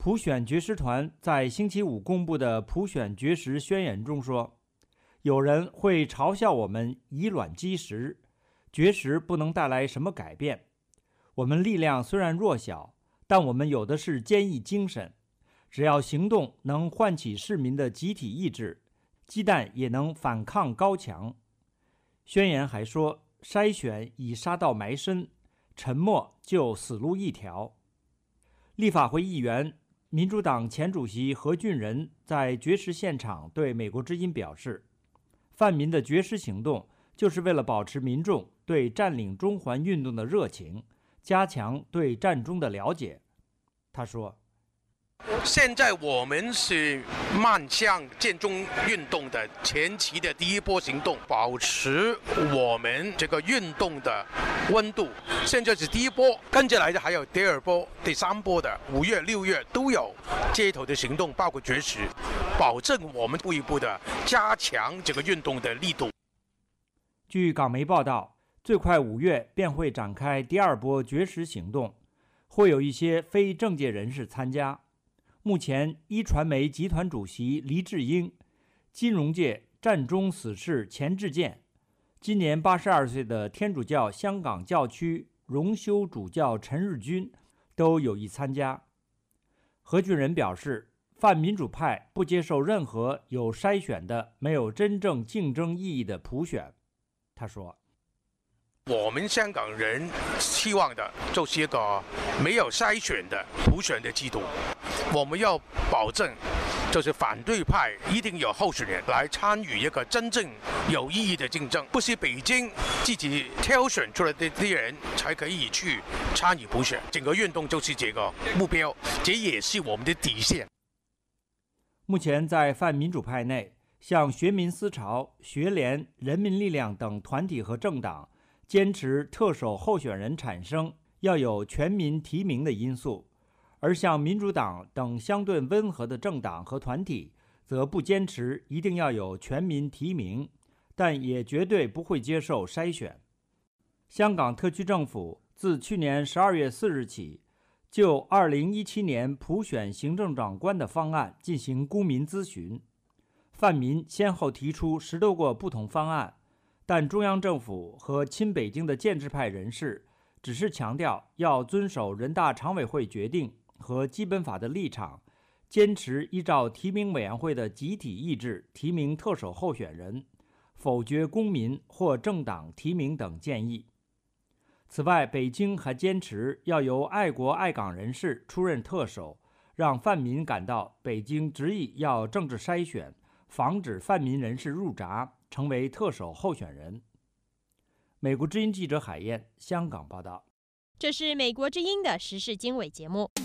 S13: 普选绝食团在星期五公布的普选绝食宣言中说，有人会嘲笑我们以卵击石，绝食不能带来什么改变。我们力量虽然弱小，但我们有的是坚毅精神。只要行动能唤起市民的集体意志，鸡蛋也能反抗高墙。宣言还说，筛选已杀到埋身，沉默就死路一条。立法会议员民主党前主席何俊仁在绝食现场对美国之音表示，泛民的绝食行动就是为了保持民众对占领中环运动的热情，加强对战中的了解。他说，
S10: 现在我们是迈向建中运动的前期的第一波行动，保持我们这个运动的温度。现在是第一波，跟着来的还有第二波、第三波的，五月、六月都有街头的行动，包括绝食，保证我们一步一步的加强这个运动的力度。
S13: 据港媒报道，最快五月便会展开第二波绝食行动，会有一些非政界人士参加。目前，一传媒集团主席黎智英、金融界战中死士钱志健、今年八十二岁的天主教香港教区荣休主教陈日君都有意参加。何俊仁表示，泛民主派不接受任何有筛选的、没有真正竞争意义的普选。他说，
S10: 我们香港人希望的就是一个没有筛选的普选的制度。我们要保证，就是反对派一定有候选人来参与一个真正有意义的竞争，不是北京自己挑选出来的这些人才可以去参与普选。整个运动就是这个目标，这也是我们的底线。
S13: 目前在泛民主派内，像学民思潮、学联、人民力量等团体和政党坚持特首候选人产生要有全民提名的因素，而像民主党等相对温和的政党和团体则不坚持一定要有全民提名，但也绝对不会接受筛选。香港特区政府自去年十二月四日起，就二零一七年普选行政长官的方案进行公民咨询，泛民先后提出十多个不同方案，但中央政府和亲北京的建制派人士只是强调要遵守人大常委会决定和基本法的立场，坚持依照提名委员会的集体意志提名特首候选人，否决公民或政党提名等建议。此外，北京还坚持要由爱国爱港人士出任特首，让泛民感到北京执意要政治筛选，防止泛民人士入闸，成为特首候选人。美国之音记者海燕，香港报道。
S7: 这是美国之音的时事经纬节目。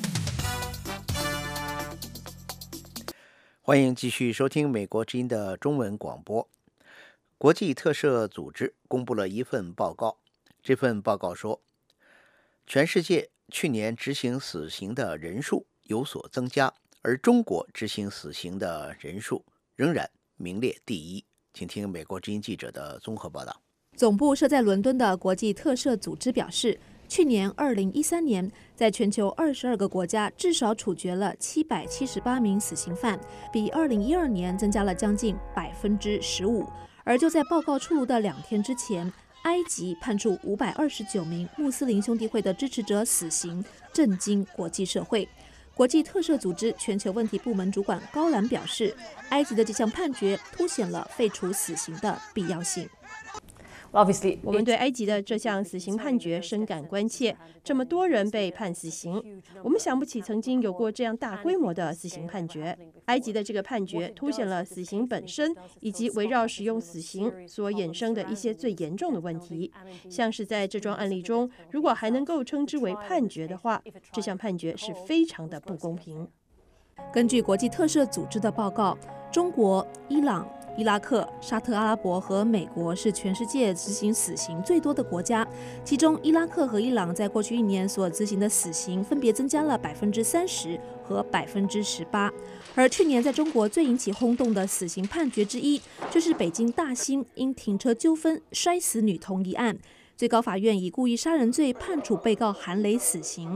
S3: 欢迎继续收听美国之音的中文广播。国际特赦组织公布了一份报告，这份报告说，全世界去年执行死刑的人数有所增加，而中国执行死刑的人数仍然名列第一。请听美国之音记者的综合报道。
S14: 总部设在伦敦的国际特赦组织表示，去年二零一三年，在全球二十二个国家至少处决了七百七十八名死刑犯，比二零一二年增加了将近百分之十五。而就在报告出炉的两天之前，埃及判处五百二十九名穆斯林兄弟会的支持者死刑，震惊国际社会。国际特赦组织全球问题部门主管高兰表示，埃及的这项判决凸显了废除死刑的必要性。
S15: 我们对埃及的这项死刑判决深感关切。这么多人被判死刑，我们想不起曾经有过这样大规模的死刑判决。埃及的这个判决凸显了死刑本身以及围绕使用死刑所衍生的一些最严重的问题。像是在这桩案例中，如果还能够称之为判决的话，这项判决是非常的不公平。
S14: 根据国际特赦组织的报告，中国、伊朗、伊拉克、沙特阿拉伯和美国是全世界执行死刑最多的国家，其中伊拉克和伊朗在过去一年所执行的死刑分别增加了百分之三十和百分之十八。而去年在中国最引起轰动的死刑判决之一，就是北京大兴因停车纠纷摔死女童一案，最高法院以故意杀人罪判处被告韩磊死刑。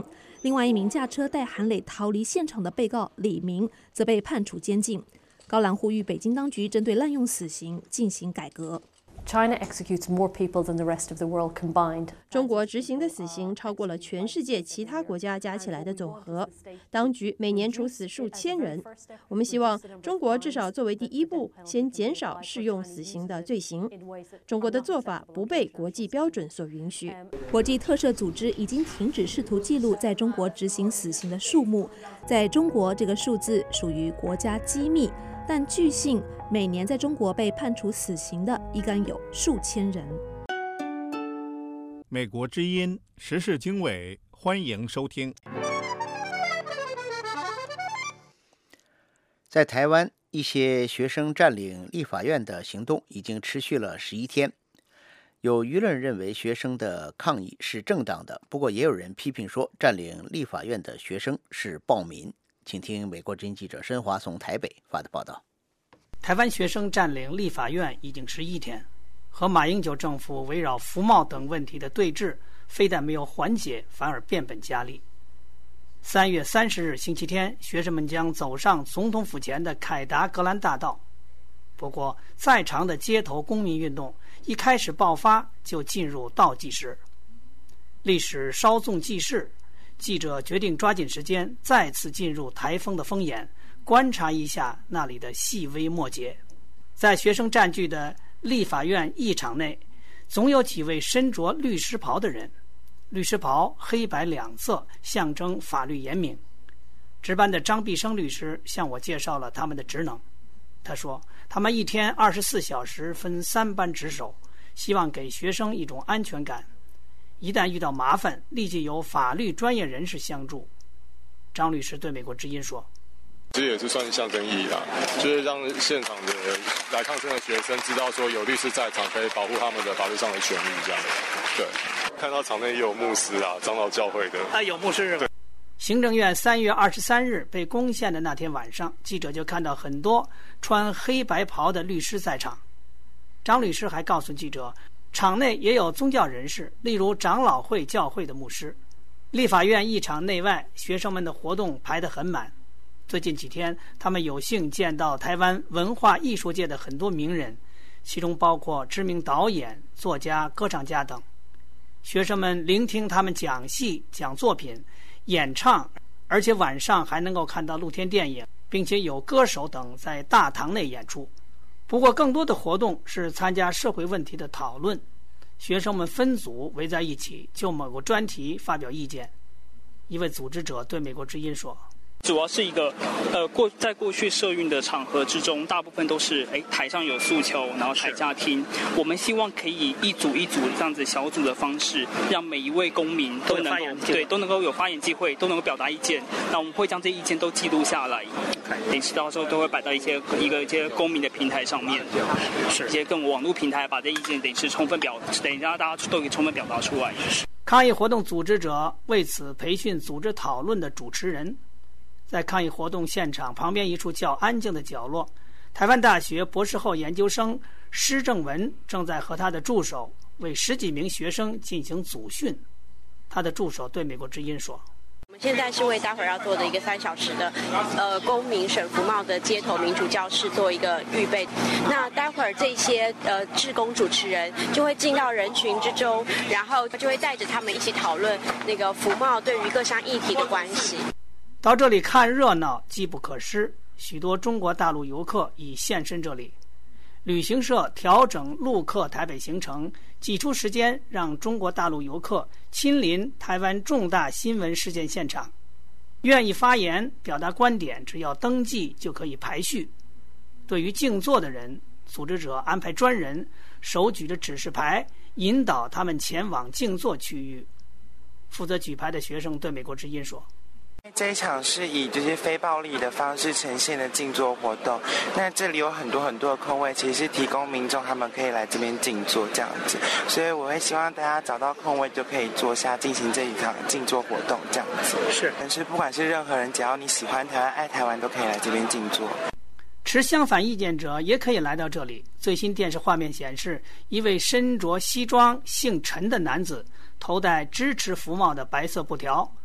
S14: 另外一名驾车带韩磊逃离现场的被告李明则被判处监禁。高兰呼吁北京当局针对滥用死刑进行改革。
S2: China executes more people than the rest of the world combined.
S15: 中国执行的死刑超过了全世界其他国家加起来的总和，当局每年处死数千人。我们希望中国至少作为第一步，先减少适用死刑的罪行。中国的做法不被国际标准所允许。
S14: 国际特赦组织已经停止试图记录在中国执行死刑的数目，在中国这个数字属于国家机密。但据信，每年在中国被判处死刑的应该有数千人。
S9: 美国之音时事经纬，欢迎收听。
S3: 在台湾，一些学生占领立法院的行动已经持续了十一天。有舆论认为学生的抗议是正当的，不过也有人批评说，占领立法院的学生是暴民。请听美国之音记者申华从台北发的报道。
S16: 台湾学生占领立法院已经十一天，和马英九政府围绕服贸等问题的对峙，非但没有缓解，反而变本加厉。三月三十日星期天，学生们将走上总统府前的凯达格兰大道。不过，再长的街头公民运动一开始爆发就进入倒计时。历史稍纵即逝。记者决定抓紧时间，再次进入台风的风眼，观察一下那里的细微末节。在学生占据的立法院议场内，总有几位身着律师袍的人，律师袍黑白两色，象征法律严明。值班的张必生律师向我介绍了他们的职能。他说，他们一天二十四小时分三班值守，希望给学生一种安全感。一旦遇到麻烦，立即由法律专业人士相助。张律师对美国之音说：“
S17: 这也是算象征意义啦，就是让现场的来抗争的学生知道说有律师在场，可以保护他们的法律上的权益。这样，对。看到场内也有牧师啊，长老教会的。
S16: 啊，有牧师。对。行政院三月二十三日被攻陷的那天晚上，记者就看到很多穿黑白袍的律师在场。张律师还告诉记者。”场内也有宗教人士，例如长老会教会的牧师。立法院议场内外，学生们的活动排得很满。最近几天，他们有幸见到台湾文化艺术界的很多名人，其中包括知名导演、作家、歌唱家等。学生们聆听他们讲戏、讲作品、演唱，而且晚上还能够看到露天电影，并且有歌手等在大堂内演出。不过更多的活动是参加社会问题的讨论，学生们分组围在一起，就某个专题发表意见。一位组织者对美国之音说：“
S19: 主要是一个，呃，过在过去社运的场合之中，大部分都是哎台上有诉求，然后台下听。我们希望可以一组一组这样子小组的方式，让每一位公民都能够对都能够有发言机会，都能够表达意见。那我们会将这意见都记录下来，等是到时候都会摆到一些一个一些公民的平台上面，是一些更网络平台把这意见等是充分表，等让大家都可以充分表达出来。”
S16: 抗议活动组织者为此培训组织讨论的主持人。在抗议活动现场旁边一处较安静的角落，台湾大学博士后研究生施正文正在和他的助手为十几名学生进行组训。他的助手对美国之音说：“
S25: 我们现在是为待会儿要做的一个三小时的呃公民省服贸的街头民主教室做一个预备。那待会儿这些呃志工主持人就会进到人群之中，然后就会带着他们一起讨论那个服贸对于各项议题的关系。”
S16: 到这里看热闹机不可失，许多中国大陆游客已现身这里。旅行社调整陆客台北行程，挤出时间让中国大陆游客亲临台湾重大新闻事件现场。愿意发言表达观点，只要登记就可以排序。对于静坐的人，组织者安排专人手举着指示牌，引导他们前往静坐区域。负责举牌的学生对美国之音说：“
S26: 这一场是以就是非暴力的方式呈现的静坐活动，那这里有很多很多的空位，其实是提供民众他们可以来这边静坐这样子，所以我会希望大家找到空位就可以坐下进行这一场静坐活动这样子。
S16: 是，
S26: 但是不管是任何人，只要你喜欢台湾、爱台湾，都可以来这边静坐。
S16: 持相反意见者也可以来到这里。最新电视画面显示，一位身着西装、姓陈的男子，头戴支持服贸的白色布条，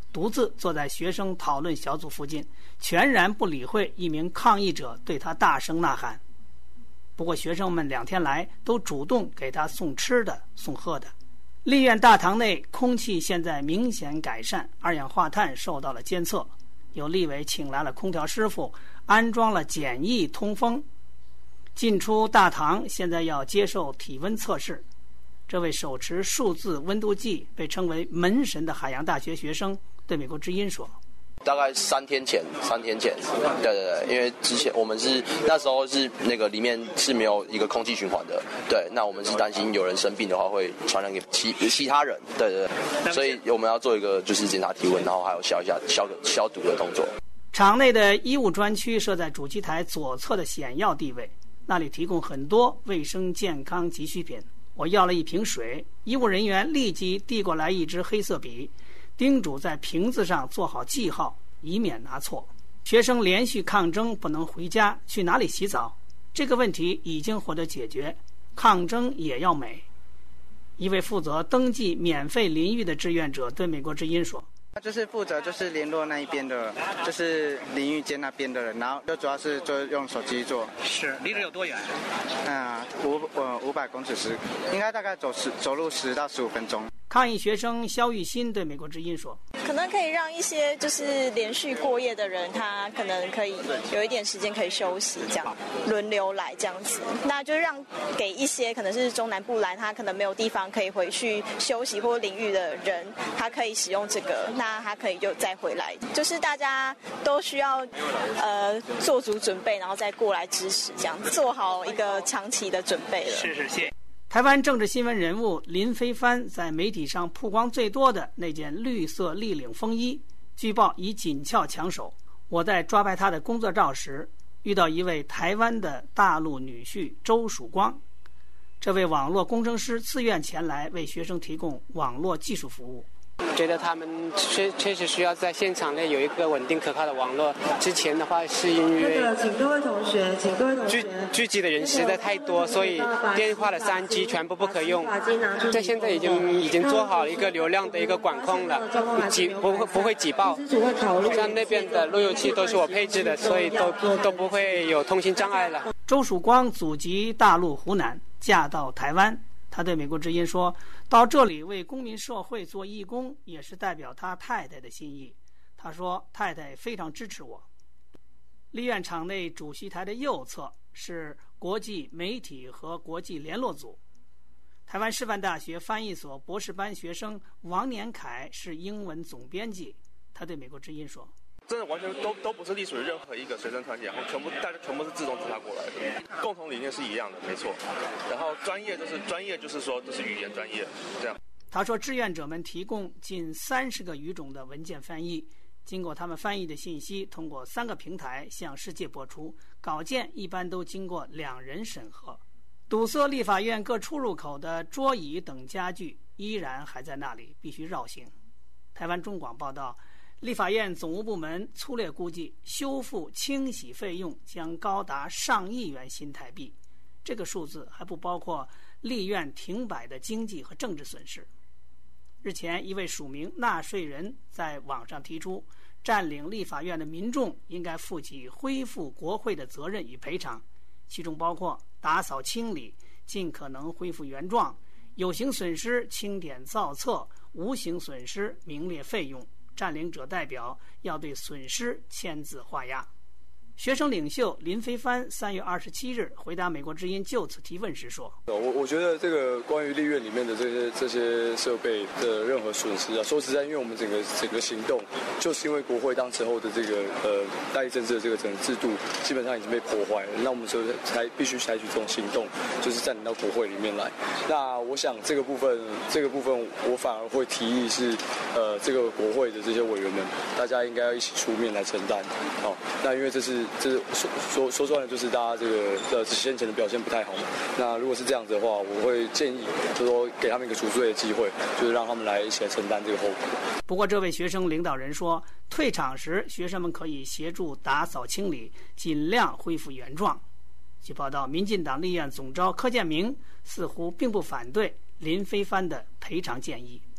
S16: 独自坐在学生讨论小组附近，全然不理会一名抗议者对他大声呐喊。不过学生们两天来都主动给他送吃的送喝的。立院大堂内空气现在明显改善，二氧化碳受到了监测，有立委请来了空调师傅，安装了简易通风。进出大堂现在要接受体温测试。这位手持数字温度计被称为门神的海洋大学学生对美国之音说，
S1: 大概三天前，三天前，对对对，因为之前我们是那时候是那个里面是没有一个空气循环的，对，那我们是担心有人生病的话会传染给其其他人，对对对，所以我们要做一个就是检查体温，然后还有消一下消消毒的动作。
S16: 场内的医务专区设在主席台左侧的显要地位，那里提供很多卫生健康急需品。我要了一瓶水，医务人员立即递过来一支黑色笔，叮嘱在瓶子上做好记号，以免拿错。学生连续抗争不能回家，去哪里洗澡？这个问题已经获得解决，抗争也要美。一位负责登记免费淋浴的志愿者对美国之音说，
S12: 他就是负责就是联络那一边的，就是淋浴间那边的人，然后就主要是就用手机做。
S16: 是，离这有多远？
S12: 嗯，五呃五百公尺时，应该大概走十走路十到十五分钟。
S16: 抗议学生肖玉新对美国之音说，
S18: 可能可以让一些就是连续过夜的人，他可能可以有一点时间可以休息，这样轮流来这样子，那就让给一些可能是中南部来，他可能没有地方可以回去休息或淋浴的人，他可以使用这个，那他可以就再回来，就是大家都需要呃做足准备，然后再过来支持，这样做好一个长期的准备了。
S16: 是是谢。台湾政治新闻人物林飞帆在媒体上曝光最多的那件绿色立领风衣，据报已紧俏抢手。我在抓拍他的工作照时，遇到一位台湾的大陆女婿周曙光。这位网络工程师自愿前来为学生提供网络技术服务。
S20: 觉得他们确确实需要在现场内有一个稳定可靠的网络。之前的话是因为
S21: 请各位同学，请各位同学，
S20: 聚聚集的人实在太多，所以电话的三 G 全部不可用。在现在已经已经做好一个流量的一个管控了，挤不会不会挤爆。像那边的路由器都是我配置的，所以都都不会有通信障碍了。
S16: 周曙光祖籍大陆湖南，嫁到台湾。他对美国之音说，到这里为公民社会做义工也是代表他太太的心意。他说太太非常支持我。立院场内主席台的右侧是国际媒体和国际联络组。台湾师范大学翻译所博士班学生王年凯是英文总编辑，他对美国之音说，
S22: 真的完全都都不是隶属于任何一个学生团体，然后全部大家全部是自动自发过来的，共同理念是一样的，没错。然后专业就是专业，就是说这是语言专业这样。
S16: 他说，志愿者们提供近三十个语种的文件翻译，经过他们翻译的信息，通过三个平台向世界播出。稿件一般都经过两人审核。堵塞立法院各出入口的桌椅等家具依然还在那里，必须绕行。台湾中广报道，立法院总务部门粗略估计，修复清洗费用将高达上亿元新台币，这个数字还不包括立院停摆的经济和政治损失。日前，一位署名纳税人在网上提出，占领立法院的民众应该负起恢复国会的责任与赔偿，其中包括打扫清理，尽可能恢复原状，有形损失清点造册，无形损失名列费用。占领者代表要对损失签字画押。学生领袖林飞帆三月二十七日回答美国之音就此提问时说：“
S27: 我我觉得这个关于立院里面的这些这些设备的任何损失啊，说实在，因为我们整个整个行动，就是因为国会当时候的这个呃代议政治的这个整个制度基本上已经被破坏了，那我们所以才必须采取这种行动，就是占领到国会里面来。那我想这个部分这个部分我反而会提议是呃这个国会的这些委员们，大家应该要一起出面来承担。好、哦，那因为这是。这是说说说穿了，就是大家这个呃先前的表现不太好嘛。那如果是这样子的话，我会建议就是说给他们一个赎罪的机会，就是让他们来一起来承担这个后果。
S16: 不过，这位学生领导人说，退场时学生们可以协助打扫清理，尽量恢复原状。据报道，民进党立院总召柯建铭似乎并不反对林飞帆的赔偿建议。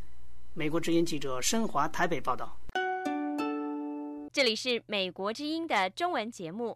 S16: 美国之音记者申华台北报道。
S4: 这里是美国之音的中文节目。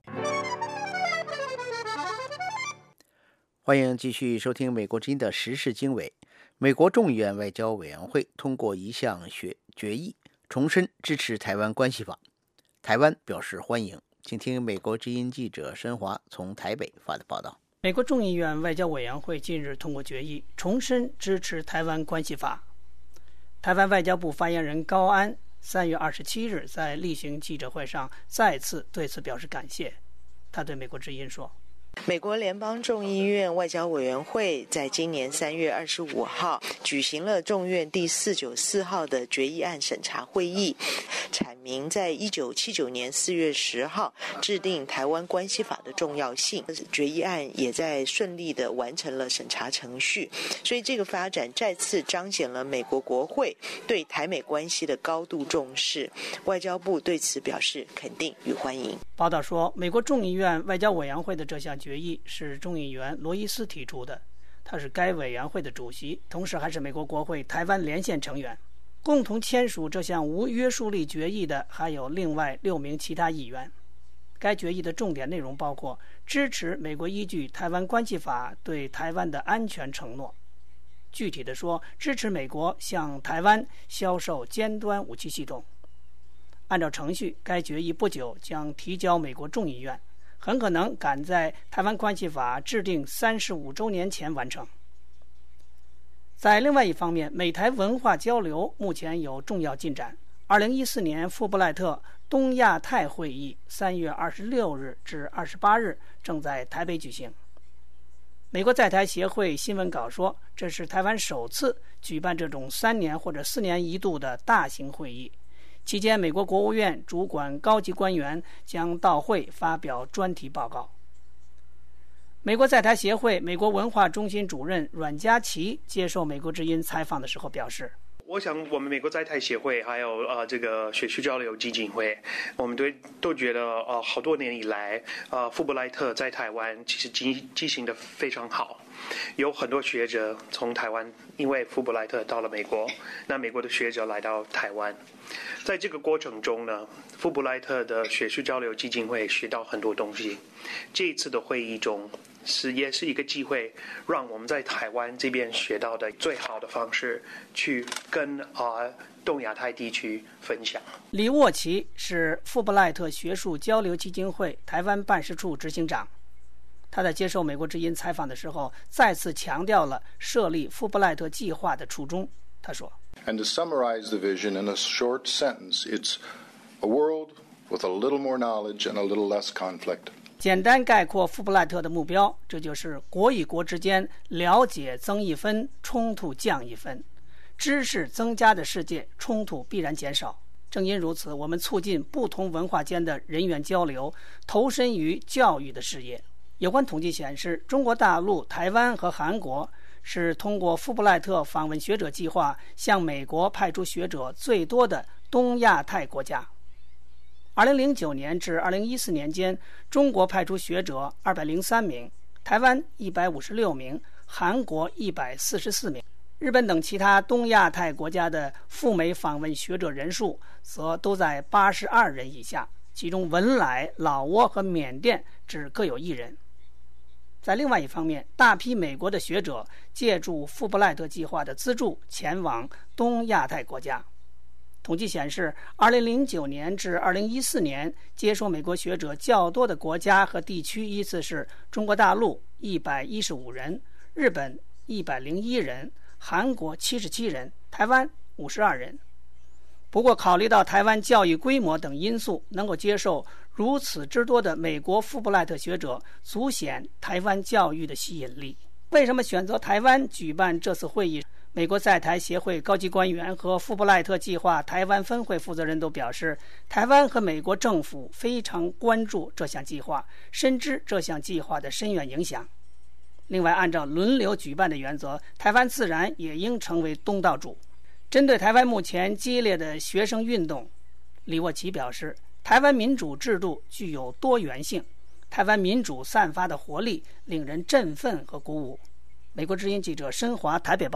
S3: 欢迎继续收听美国之音的时事经纬。美国众议院外交委员会通过一项决决议，重申支持台湾关系法，台湾表示欢迎。请听美国之音记者申华从台北发的报道。
S16: 美国众议院外交委员会近日通过决议，重申支持台湾关系法。台湾外交部发言人高安三月二十七日在例行记者会上再次对此表示感谢。他对美国之音说，
S5: 美国联邦众议院外交委员会在今年三月二十五号举行了众院第四九四号的决议案审查会议，阐明在一九七九年四月十号制定台湾关系法的重要性。决议案也在顺利地完成了审查程序，所以这个发展再次彰显了美国国会对台美关系的高度重视。外交部对此表示肯定与欢迎。
S16: 报道说，美国众议院外交委员会的这项决议是众议员罗伊斯提出的，他是该委员会的主席，同时还是美国国会台湾连线成员。共同签署这项无约束力决议的还有另外六名其他议员。该决议的重点内容包括支持美国依据《台湾关系法》对台湾的安全承诺，具体的说，支持美国向台湾销售尖端武器系统。按照程序，该决议不久将提交美国众议院，很可能赶在《台湾关系法》制定三十五周年前完成。在另外一方面，美台文化交流目前有重要进展。二零一四年富布莱特东亚太会议三月二十六日至二十八日正在台北举行。美国在台协会新闻稿说，这是台湾首次举办这种三年或者四年一度的大型会议。期间，美国国务院主管高级官员将到会发表专题报告。美国在台协会美国文化中心主任阮佳琪接受美国之音采访的时候表示，
S6: 我想我们美国在台协会还有呃这个学术交流基金会，我们都都觉得呃好多年以来，呃富布莱特在台湾其实进进行的非常好，有很多学者从台湾因为富布莱特到了美国，那美国的学者来到台湾，在这个过程中呢，富布莱特的学术交流基金会学到很多东西。这一次的会议中是也是一个机会，让我们在台湾这边学到的最好的方式去跟啊、呃、东亚太地区分享。
S16: 李沃奇是富布莱特学术交流基金会台湾办事处执行长，他在接受美国之音采访的时候再次强调了设立富布莱特计划的初衷。他说
S8: And to summarize the vision in a short sentence, it's a world with a little more knowledge and a little less conflict.
S16: 简单概括富布莱特的目标，这就是国与国之间了解增一分，冲突降一分。知识增加的世界，冲突必然减少。正因如此，我们促进不同文化间的人员交流，投身于教育的事业。有关统计显示，中国大陆、台湾和韩国是通过富布莱特访问学者计划向美国派出学者最多的东亚太国家。二零零九年至二零一四年间，中国派出学者二百零三名，台湾一百五十六名，韩国一百四十四名。日本等其他东亚太国家的赴美访问学者人数则都在八十二人以下，其中文莱、老挝和缅甸只各有一人。在另外一方面，大批美国的学者借助富布莱特计划的资助前往东亚太国家。统计显示，二零零九年至二零一四年接收美国学者较多的国家和地区依次是中国大陆一百一十五人，日本一百零一人，韩国七十七人，台湾五十二人。不过，考虑到台湾教育规模等因素，能够接受如此之多的美国富布莱特学者，足显台湾教育的吸引力。为什么选择台湾举办这次会议？美国在台协会高级官员和富布莱特计划台湾分会负责人都表示，台湾和美国政府非常关注这项计划，深知这项计划的深远影响。另外，按照轮流举办的原则，台湾自然也应成为东道主。针对台湾目前激烈的学生运动，李沃奇表示，台湾民主制度具有多元性，台湾民主散发的活力令人振奋和鼓舞。美国之音记者申华台北报道。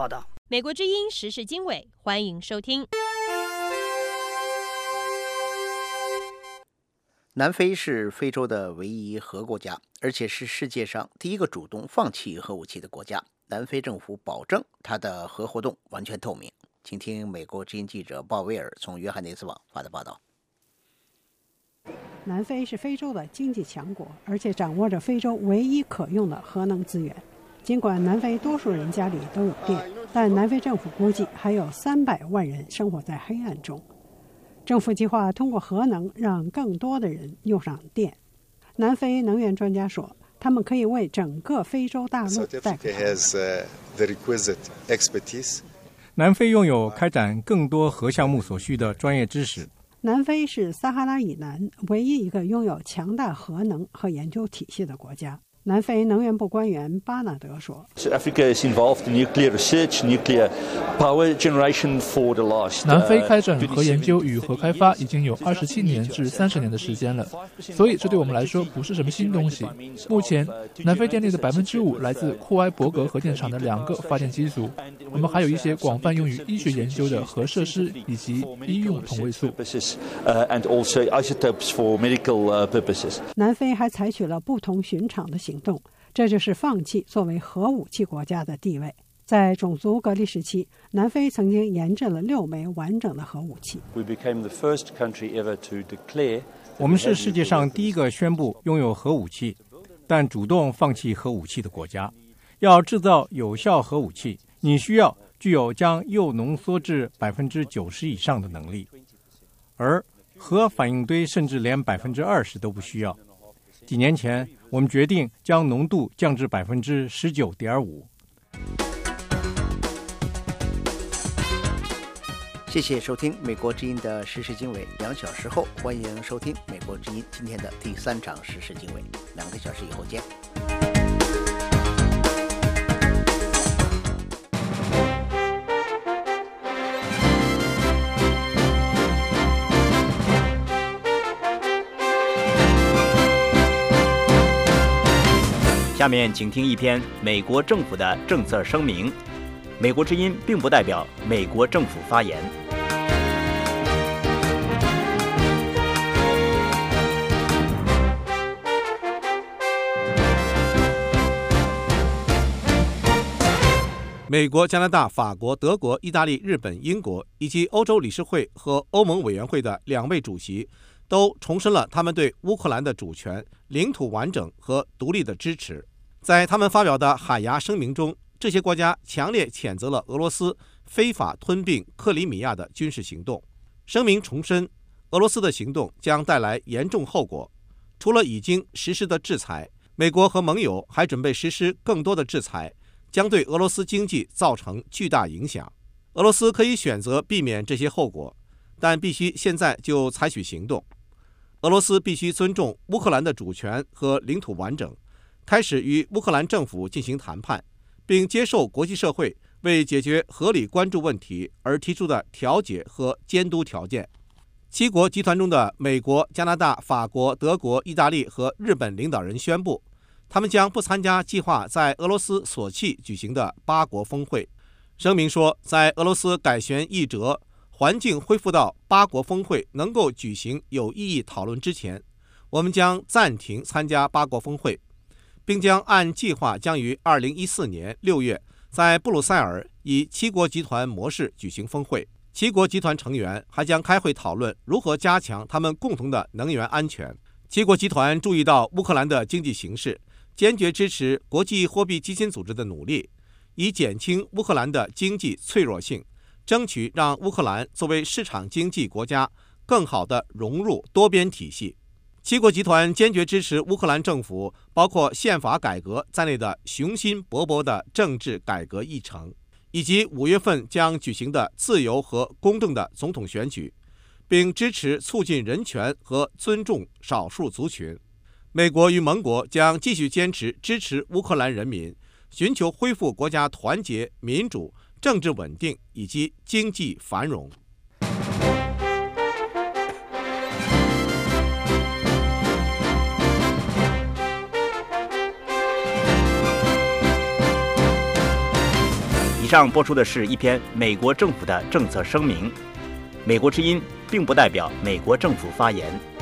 S15: 美国之音时事经纬，欢迎收听。
S3: 南非是非洲的唯一核国家，而且是世界上第一个主动放弃核武器的国家。南非政府保证它的核活动完全透明。请听美国之音记者鲍威尔从约翰内斯堡发的报道。
S2: 南非是非洲的经济强国，而且掌握着非洲唯一可用的核能资源。尽管南非多数人家里都有电，但南非政府估计还有三百万人生活在黑暗中。政府计划通过核能让更多的人用上电。南非能源专家说，他们可以为整个非洲大陆带来。
S9: 南非拥有开展更多核项目所需的专业知识。
S2: 南非是撒哈拉以南唯一一个拥有强大核能和研究体系的国家。南非能源部官员巴纳德说
S7: Africa is involved in nuclear research, nuclear power generation for the last
S10: 南非开展核研究与核开发已经有二十七年至三十年的时间了，所以这对我们来说不是什么新东西。目前，南非电力的百分之五来自库埃伯格核电厂的两个发电机组，我们还有一些广泛用于医学研究的核设施以及医用同位素。
S7: and also isotopes for medical purposes.
S2: 南非还采取了不同寻常的行动，这就是放弃作为核武器国家的地位。在种族隔离时期，南非曾经研制了六枚完整的核武器。
S7: We became the first country ever to declare.
S9: 我们是世界上第一个宣布拥有核武器，但主动放弃核武器的国家。要制造有效核武器，你需要具有将铀浓缩至百分之九十以上的能力，而核反应堆甚至连百分之二十都不需要。几年前，我们决定将浓度降至百分之十九点五。
S3: 谢谢收听美国之音的时事经纬。两小时后，欢迎收听美国之音今天的第三场时事经纬。两个小时以后见。
S11: 下面请听一篇美国政府的政策声明。美国之音并不代表美国政府发言。
S13: 美国、加拿大、法国、德国、意大利、日本、英国以及欧洲理事会和欧盟委员会的两位主席都重申了他们对乌克兰的主权、领土完整和独立的支持。在他们发表的海牙声明中，这些国家强烈谴责了俄罗斯非法吞并克里米亚的军事行动。声明重申，俄罗斯的行动将带来严重后果。除了已经实施的制裁，美国和盟友还准备实施更多的制裁，将对俄罗斯经济造成巨大影响。俄罗斯可以选择避免这些后果，但必须现在就采取行动。俄罗斯必须尊重乌克兰的主权和领土完整，开始与乌克兰政府进行谈判，并接受国际社会为解决合理关注问题而提出的调解和监督条件。七国集团中的美国、加拿大、法国、德国、意大利和日本领导人宣布，他们将不参加计划在俄罗斯索契举行的八国峰会。声明说，在俄罗斯改弦易辙，环境恢复到八国峰会能够举行有意义讨论之前，我们将暂停参加八国峰会，并将按计划将于二零一四年六月在布鲁塞尔以七国集团模式举行峰会。七国集团成员还将开会讨论如何加强他们共同的能源安全。七国集团注意到乌克兰的经济形势，坚决支持国际货币基金组织的努力，以减轻乌克兰的经济脆弱性，争取让乌克兰作为市场经济国家更好地融入多边体系。七国集团坚决支持乌克兰政府包括宪法改革在内的雄心勃勃的政治改革议程，以及五月份将举行的自由和公正的总统选举，并支持促进人权和尊重少数族群。美国与盟国将继续坚持支持乌克兰人民，寻求恢复国家团结、民主、政治稳定以及经济繁荣。
S11: 以上播出的是一篇美国政府的政策声明，美国之音并不代表美国政府发言。